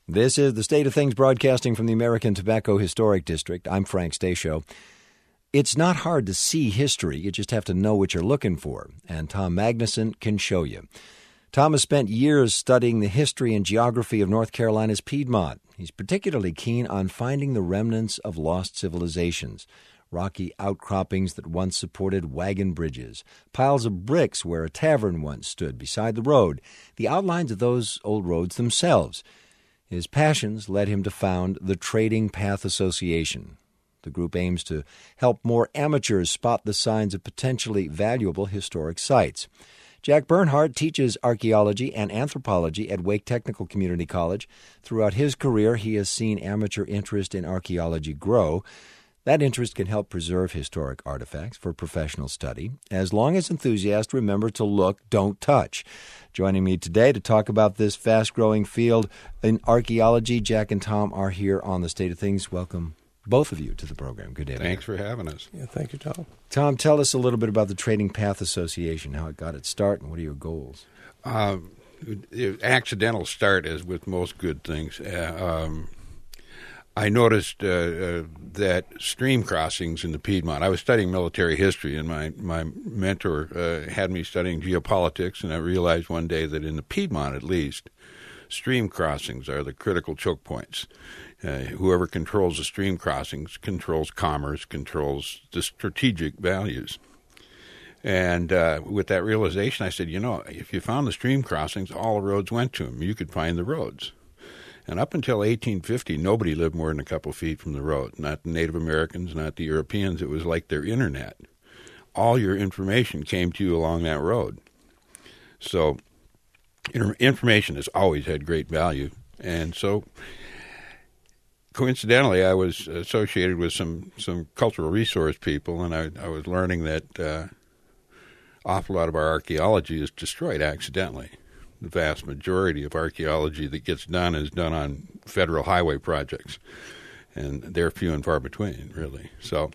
This is the State of Things broadcasting from the American Tobacco Historic District. I'm Frank Stasio. It's not hard to see history. You just have to know what you're looking for, and Tom Magnuson can show you. Tom has spent years studying the history and geography of North Carolina's Piedmont. He's particularly keen on finding the remnants of lost civilizations, rocky outcroppings that once supported wagon bridges, piles of bricks where a tavern once stood beside the road, the outlines of those old roads themselves. His passions led him to found the Trading Path Association. The group aims to help more amateurs spot the signs of potentially valuable historic sites. Jack Bernhardt teaches archaeology and anthropology at Wake Technical Community College. Throughout his career, he has seen amateur interest in archaeology grow. That interest can help preserve historic artifacts for professional study, as long as enthusiasts remember to look, don't touch. Joining me today to talk about this fast-growing field in archaeology, Jack and Tom are here on the State of Things. Welcome, both of you, to the program. Good day. Thanks for having us. Yeah, thank you, Tom. Tom, tell us a little bit about the Trading Path Association, how it got its start, and what are your goals? Accidental start, as with most good things. I noticed that stream crossings in the Piedmont. I was studying military history, and my mentor had me studying geopolitics, and I realized one day that in the Piedmont, at least, stream crossings are the critical choke points. Whoever controls the stream crossings controls commerce, controls the strategic values. And with that realization, I said, if you found the stream crossings, all the roads went to them. You could find the roads. And up until 1850, nobody lived more than a couple feet from the road. Not the Native Americans, not the Europeans. It was like their internet. All your information came to you along that road. So information has always had great value. And so coincidentally, I was associated with some cultural resource people, and I was learning that awful lot of our archaeology is destroyed accidentally. The vast majority of archaeology that gets done is done on federal highway projects, and they're few and far between, really. So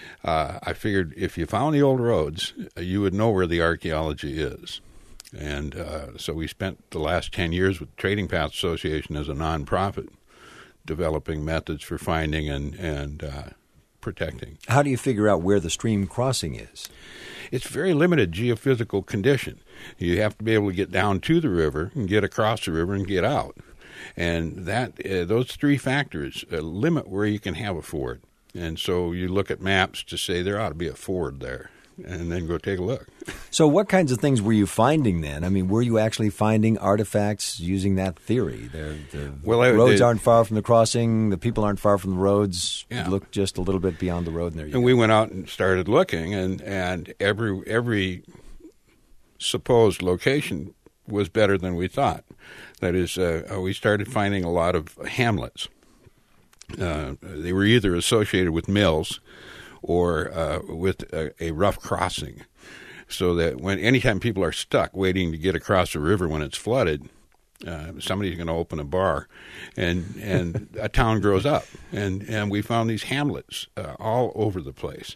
I figured if you found the old roads, you would know where the archaeology is. And so we spent the last 10 years with Trading Path Association as a nonprofit, developing methods for finding and protecting. How do you figure out where the stream crossing is? It's very limited geophysical condition. You have to be able to get down to the river and get across the river and get out. And that those three factors limit where you can have a ford. And so you look at maps to say there ought to be a ford there, and then go take a look. So what kinds of things were you finding then? I mean, were you actually finding artifacts using that theory? The roads aren't far from the crossing, the people aren't far from the roads. Yeah. You look just a little bit beyond the road, and there you go. We went out and started looking, and every supposed location was better than we thought. That is, we started finding a lot of hamlets. They were either associated with mills or with a rough crossing, so that anytime people are stuck waiting to get across the river when it's flooded, somebody's going to open a bar, and a town grows up. And we found these hamlets all over the place,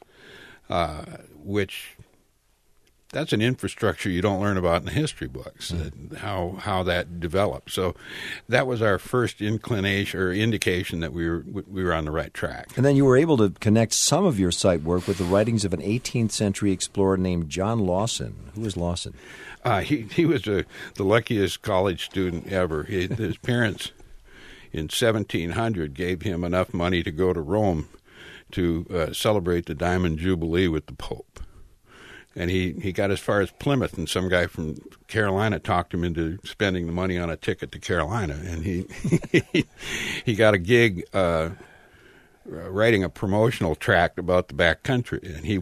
which that's an infrastructure you don't learn about in the history books, how that developed. So that was our first inclination or indication that we were on the right track. And then you were able to connect some of your site work with the writings of an 18th century explorer named John Lawson. Who was Lawson? He was the luckiest college student ever. His parents in 1700 gave him enough money to go to Rome to celebrate the Diamond Jubilee with the Pope. And he got as far as Plymouth, and some guy from Carolina talked him into spending the money on a ticket to Carolina. And he got a gig writing a promotional tract about the back country. And he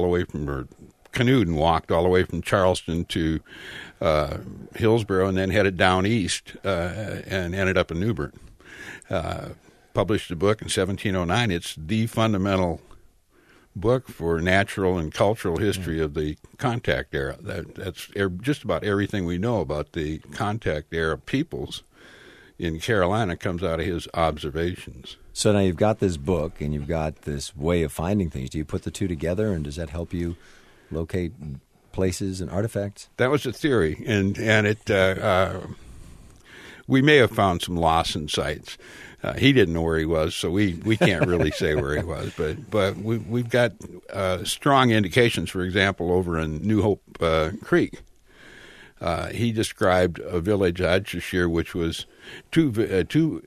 canoed and walked all the way from Charleston to Hillsborough, and then headed down east and ended up in New Bern. Published a book in 1709. It's the fundamental book for natural and cultural history of the contact era. That's just about everything we know about the contact era peoples in Carolina comes out of his observations. So now you've got this book and you've got this way of finding things. Do you put the two together, and does that help you locate places and artifacts? That was the theory, and it we may have found some Lawson sites. He didn't know where he was, so we can't really say where he was. But we've got strong indications. For example, over in New Hope Creek, he described a village, Adshashir, which was two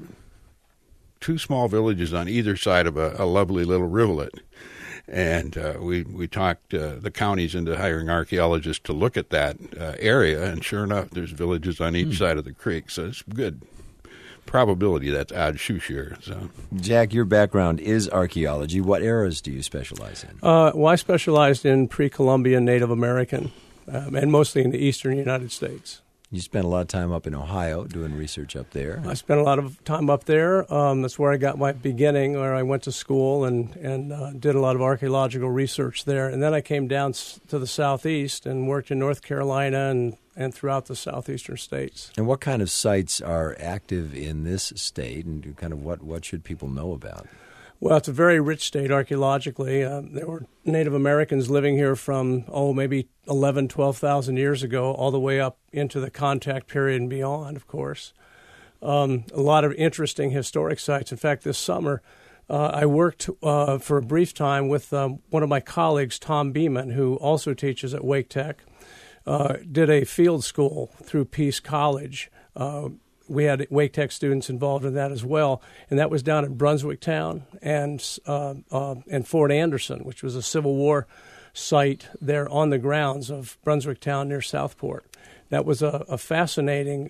small villages on either side of a lovely little rivulet. And we talked the counties into hiring archaeologists to look at that area, and sure enough, there's villages on each side of the creek, so it's good probability that's Adshashir. So, Jack, your background is archaeology. What eras do you specialize in? Well, I specialized in pre-Columbian Native American, and mostly in the eastern United States. You spent a lot of time up in Ohio doing research up there. I spent a lot of time up there. That's where I got my beginning, where I went to school and did a lot of archaeological research there. And then I came down to the southeast and worked in North Carolina and throughout the southeastern states. And what kind of sites are active in this state, and kind of what should people know about? Well, it's a very rich state archaeologically. There were Native Americans living here from, maybe 11,000, 12,000 years ago, all the way up into the contact period and beyond, of course. A lot of interesting historic sites. In fact, this summer, I worked for a brief time with one of my colleagues, Tom Beeman, who also teaches at Wake Tech, did a field school through Peace College. We had Wake Tech students involved in that as well, and that was down in Brunswick Town and Fort Anderson, which was a Civil War site there on the grounds of Brunswick Town near Southport. That was a fascinating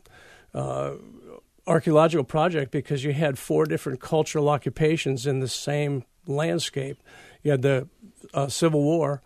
archaeological project because you had 4 different cultural occupations in the same landscape. You had the Civil War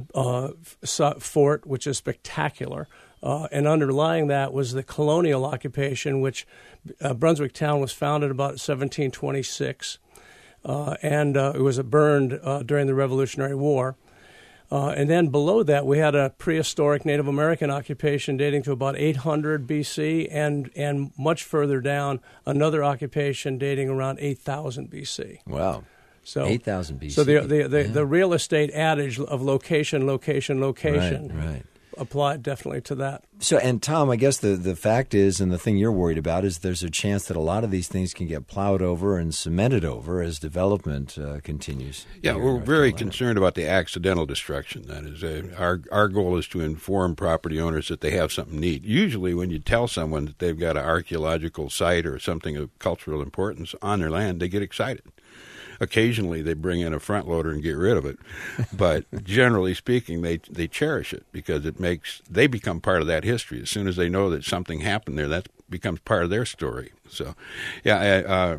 fort, which is spectacular. And underlying that was the colonial occupation, which Brunswick Town was founded about 1726, and it was burned during the Revolutionary War. And then below that, we had a prehistoric Native American occupation dating to about 800 BC, and much further down, another occupation dating around 8,000 BC. Wow. So 8,000 BC. So the real estate adage of location, right. applied definitely to that. So, and Tom, I guess the fact is, and the thing you're worried about, is there's a chance that a lot of these things can get plowed over and cemented over as development continues. Yeah, we're very concerned about the accidental destruction. That is, our goal is to inform property owners that they have something neat. Usually when you tell someone that they've got an archaeological site or something of cultural importance on their land, they get excited. Occasionally, they bring in a front loader and get rid of it, but generally speaking, they cherish it because they become part of that history. As soon as they know that something happened there, that becomes part of their story. So, yeah,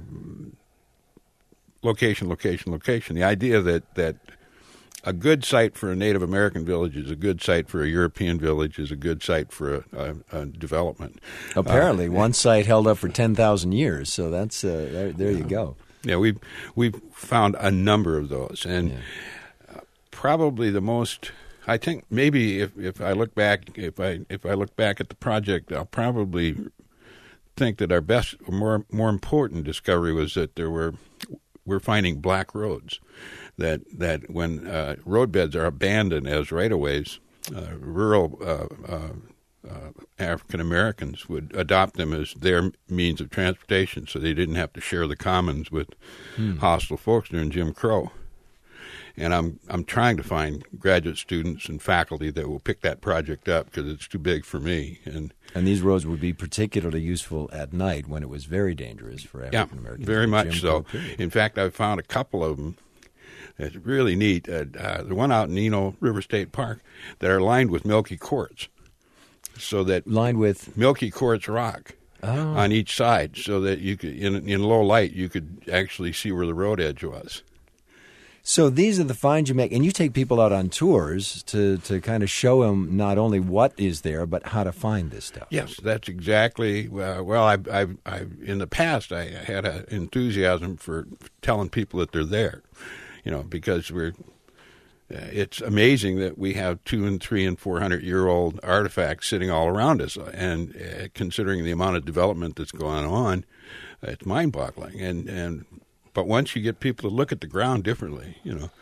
location. The idea that a good site for a Native American village is a good site for a European village is a good site for a development. Apparently, one site held up for 10,000 years, so that's there you go. Yeah, we've found a number of those, and probably the most. I think maybe if I look back at the project, I'll probably think that our best, more important discovery was that we're finding black roads, that when roadbeds are abandoned as right-of-ways, rural African Americans would adopt them as their means of transportation, so they didn't have to share the commons with hostile folks during Jim Crow. And I'm trying to find graduate students and faculty that will pick that project up because it's too big for me. And these roads would be particularly useful at night when it was very dangerous for African Americans. Yeah, very much so. In fact, I've found a couple of them. It's really neat. The one out in Eno River State Park that are lined with milky quartz. So that lined with milky quartz rock on each side, so that you could, in low light, you could actually see where the road edge was. So these are the finds you make, and you take people out on tours to kind of show them not only what is there, but how to find this stuff. Yes, that's exactly. Well, I've in the past I had an enthusiasm for telling people that they're there, because it's amazing that we have 200 and 300 and 400-year-old artifacts sitting all around us, and considering the amount of development that's going on, it's mind-boggling. But once you get people to look at the ground differently,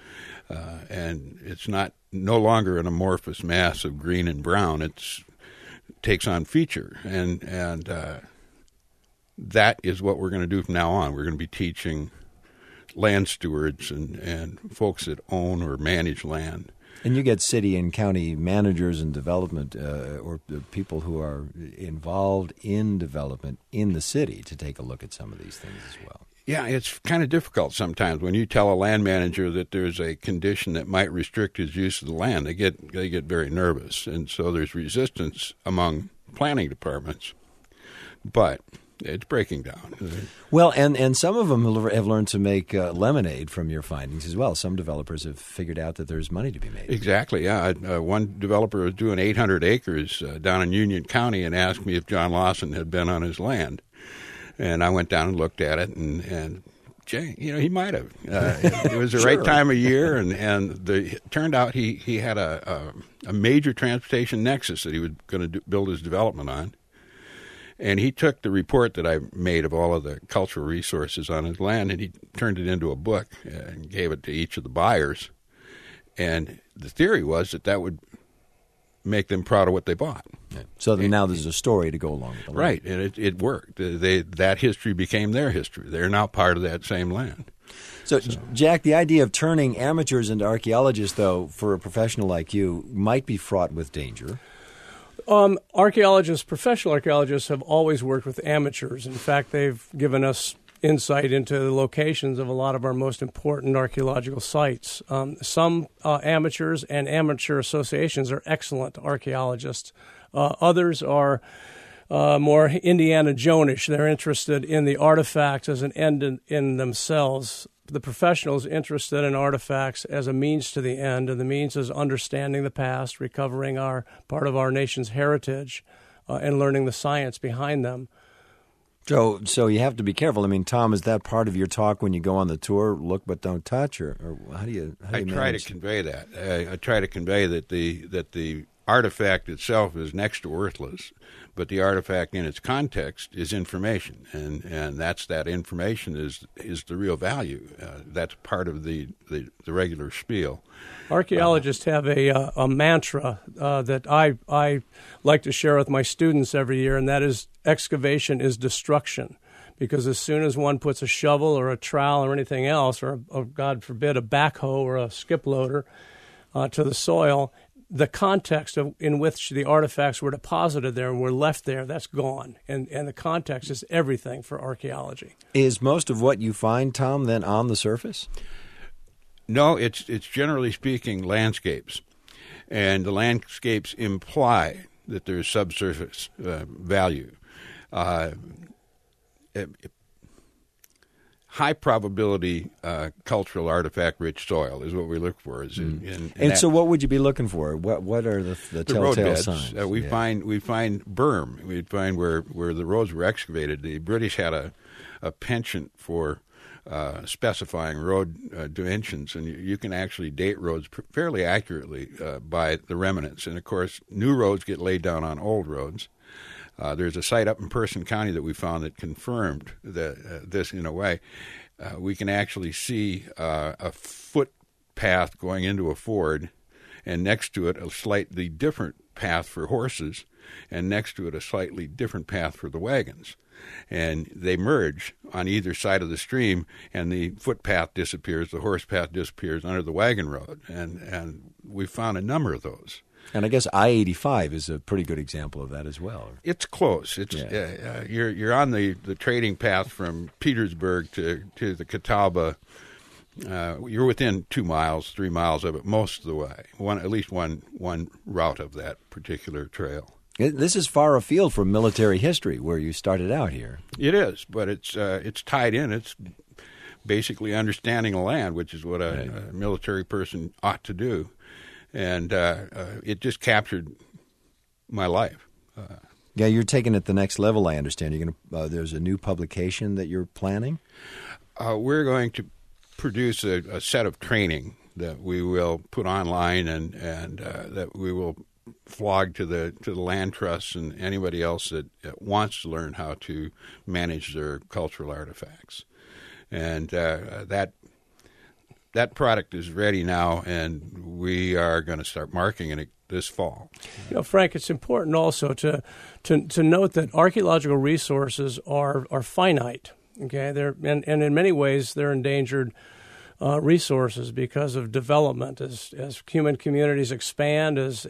and it's no longer an amorphous mass of green and brown, it takes on feature, and that is what we're going to do from now on. We're going to be teaching land stewards and folks that own or manage land. And you get city and county managers and development or the people who are involved in development in the city to take a look at some of these things as well. Yeah, it's kind of difficult sometimes when you tell a land manager that there's a condition that might restrict his use of the land. They get very nervous, and so there's resistance among planning departments. But it's breaking down. Well, and some of them have learned to make lemonade from your findings as well. Some developers have figured out that there's money to be made. Exactly, yeah. One developer was doing 800 acres down in Union County and asked me if John Lawson had been on his land. And I went down and looked at it, and Jay, he might have. It was the right time of year, and it turned out he had a major transportation nexus that he was going to build his development on. And he took the report that I made of all of the cultural resources on his land, and he turned it into a book and gave it to each of the buyers. And the theory was that would make them proud of what they bought. Yeah. So now there's a story to go along with the land. Right, and it worked. That history became their history. They're now part of that same land. So, Jack, the idea of turning amateurs into archaeologists, though, for a professional like you, might be fraught with danger. Archaeologists, professional archaeologists, have always worked with amateurs. In fact, they've given us insight into the locations of a lot of our most important archaeological sites. Some amateurs and amateur associations are excellent archaeologists. Others are more Indiana Jones-ish. They're interested in the artifacts as an end in themselves. The professional is interested in artifacts as a means to the end, and the means is understanding the past, recovering our part of our nation's heritage, and learning the science behind them. So you have to be careful. I mean, Tom, is that part of your talk when you go on the tour? Look but don't touch, or how do you? I try to convey that. I try to convey that the artifact itself is next to worthless, but the artifact in its context is information, and that information is the real value. That's part of the regular spiel. Archaeologists have a mantra that I like to share with my students every year, and that is excavation is destruction. Because as soon as one puts a shovel or a trowel or anything else, or God forbid, a backhoe or a skip loader to the soil, the context in which the artifacts were deposited there and were left there, that's gone. And the context is everything for archaeology. Is most of what you find, Tom, then on the surface? No, it's generally speaking landscapes. And the landscapes imply that there's subsurface value. High probability cultural artifact-rich soil is what we look for. So, what would you be looking for? What are the telltale signs? We find berm. We find where the roads were excavated. The British had a penchant for specifying road dimensions, and you can actually date roads fairly accurately by the remnants. And of course, new roads get laid down on old roads. There's a site up in Person County that we found that confirmed this in a way. We can actually see a footpath going into a ford, and next to it a slightly different path for horses, and next to it a slightly different path for the wagons. And they merge on either side of the stream, and the footpath disappears, the horse path disappears under the wagon road. And we found a number of those. And I guess I-85 is a pretty good example of that as well. It's close. You're on the trading path from Petersburg to the Catawba. You're within 2 miles, 3 miles of it most of the way. At least one route of that particular trail. This is far afield from military history, where you started out here. It is, but it's tied in. It's basically understanding a land, which is what a military person ought to do. And it just captured my life. Yeah, you're taking it the next level, I understand. You're going to. There's a new publication that you're planning? We're going to produce a set of training that we will put online and that we will flog to the land trusts and anybody else that wants to learn how to manage their cultural artifacts. And that product is ready now, and we are going to start marketing it this fall. Frank, it's important also to note that archaeological resources are finite. Okay, and in many ways they're endangered resources because of development. As human communities expand, as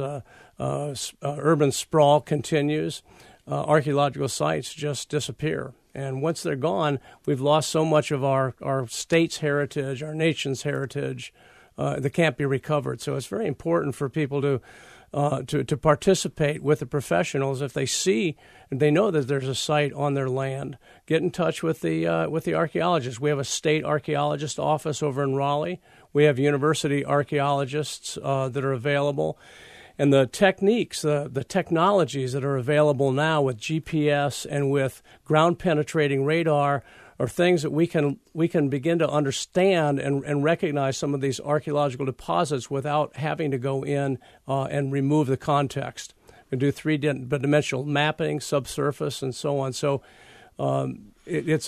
urban sprawl continues, archaeological sites just disappear. And once they're gone, we've lost so much of our state's heritage, our nation's heritage, that can't be recovered. So it's very important for people to participate with the professionals. If they see and they know that there's a site on their land, get in touch with the archaeologists. We have a state archaeologist office over in Raleigh. We have university archaeologists that are available. And the techniques, the technologies that are available now with GPS and with ground-penetrating radar are things that we can begin to understand and recognize some of these archaeological deposits without having to go in and remove the context. We do three-dimensional mapping, subsurface, and so on. So it's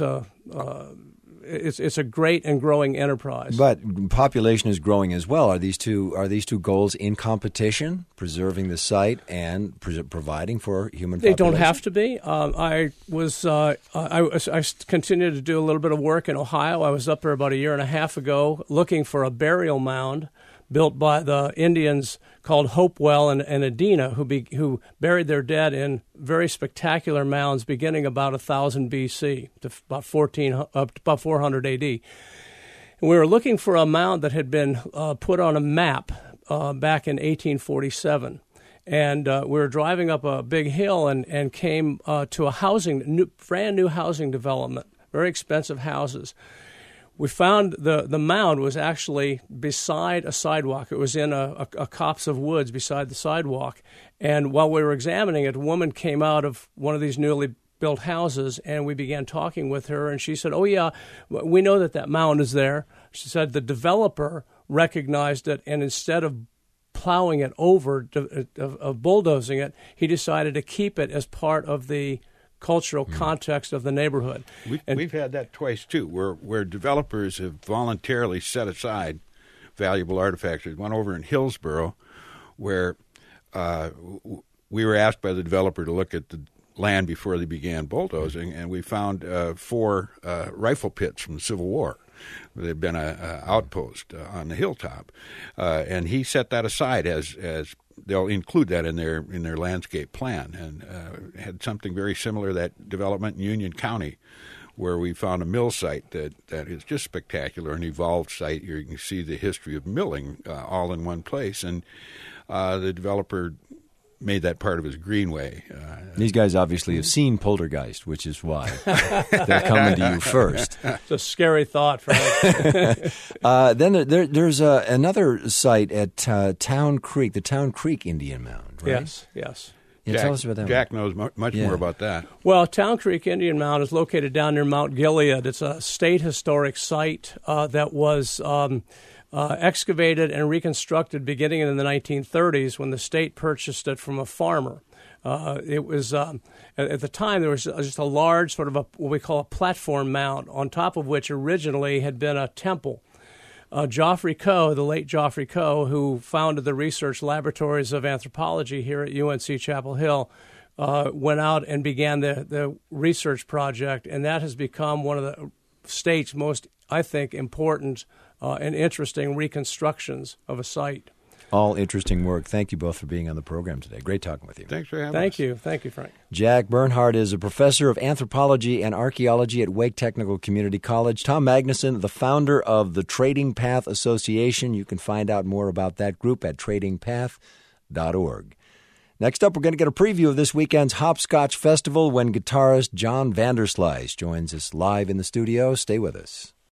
a great and growing enterprise. But population is growing as well. Are these two goals in competition? Preserving the site and providing for human population? They don't have to be. I continued to do a little bit of work in Ohio. I was up there about a year and a half ago looking for a burial mound built by the Indians called Hopewell and Adena, who buried their dead in very spectacular mounds beginning about 1000 BC to about 400 AD. And we were looking for a mound that had been put on a map back in 1847. And we were driving up a big hill and came to a brand new housing development, very expensive houses. We found the mound was actually beside a sidewalk. It was in a copse of woods beside the sidewalk. And while we were examining it, a woman came out of one of these newly built houses, and we began talking with her. And she said, "Oh, yeah, we know that mound is there." She said the developer recognized it, and instead of plowing it over, of bulldozing it, he decided to keep it as part of the cultural context of the neighborhood. We've had that twice, too, where developers have voluntarily set aside valuable artifacts. There's one over in Hillsborough where we were asked by the developer to look at the land before they began bulldozing, and we found 4 rifle pits from the Civil War. They'd been an outpost on the hilltop, and he set that aside as they'll include that in their landscape plan, and had something very similar, that development in Union County, where we found a mill site that is just spectacular, an evolved site. You can see the history of milling all in one place, and the developer made that part of his greenway. These guys obviously have seen Poltergeist, which is why they're coming to you first. It's a scary thought, Frank. Then there's another site at Town Creek, the Town Creek Indian Mound, right? Yes. Yeah, tell us about that. Jack knows much more about that. Well, Town Creek Indian Mound is located down near Mount Gilead. It's a state historic site that was excavated and reconstructed beginning in the 1930s when the state purchased it from a farmer. It was at the time there was just a large sort of what we call a platform mound on top of which originally had been a temple. Geoffrey Coe, the late Geoffrey Coe, who founded the research laboratories of anthropology here at UNC Chapel Hill, went out and began the research project, and that has become one of the state's most, I think, important and interesting reconstructions of a site. All interesting work. Thank you both for being on the program today. Great talking with you. Thanks for having us. Thank you. Thank you, Frank. Jack Bernhardt is a professor of anthropology and archaeology at Wake Technical Community College. Tom Magnuson, the founder of the Trading Path Association. You can find out more about that group at tradingpath.org. Next up, we're going to get a preview of this weekend's Hopscotch Festival when guitarist John Vanderslice joins us live in the studio. Stay with us.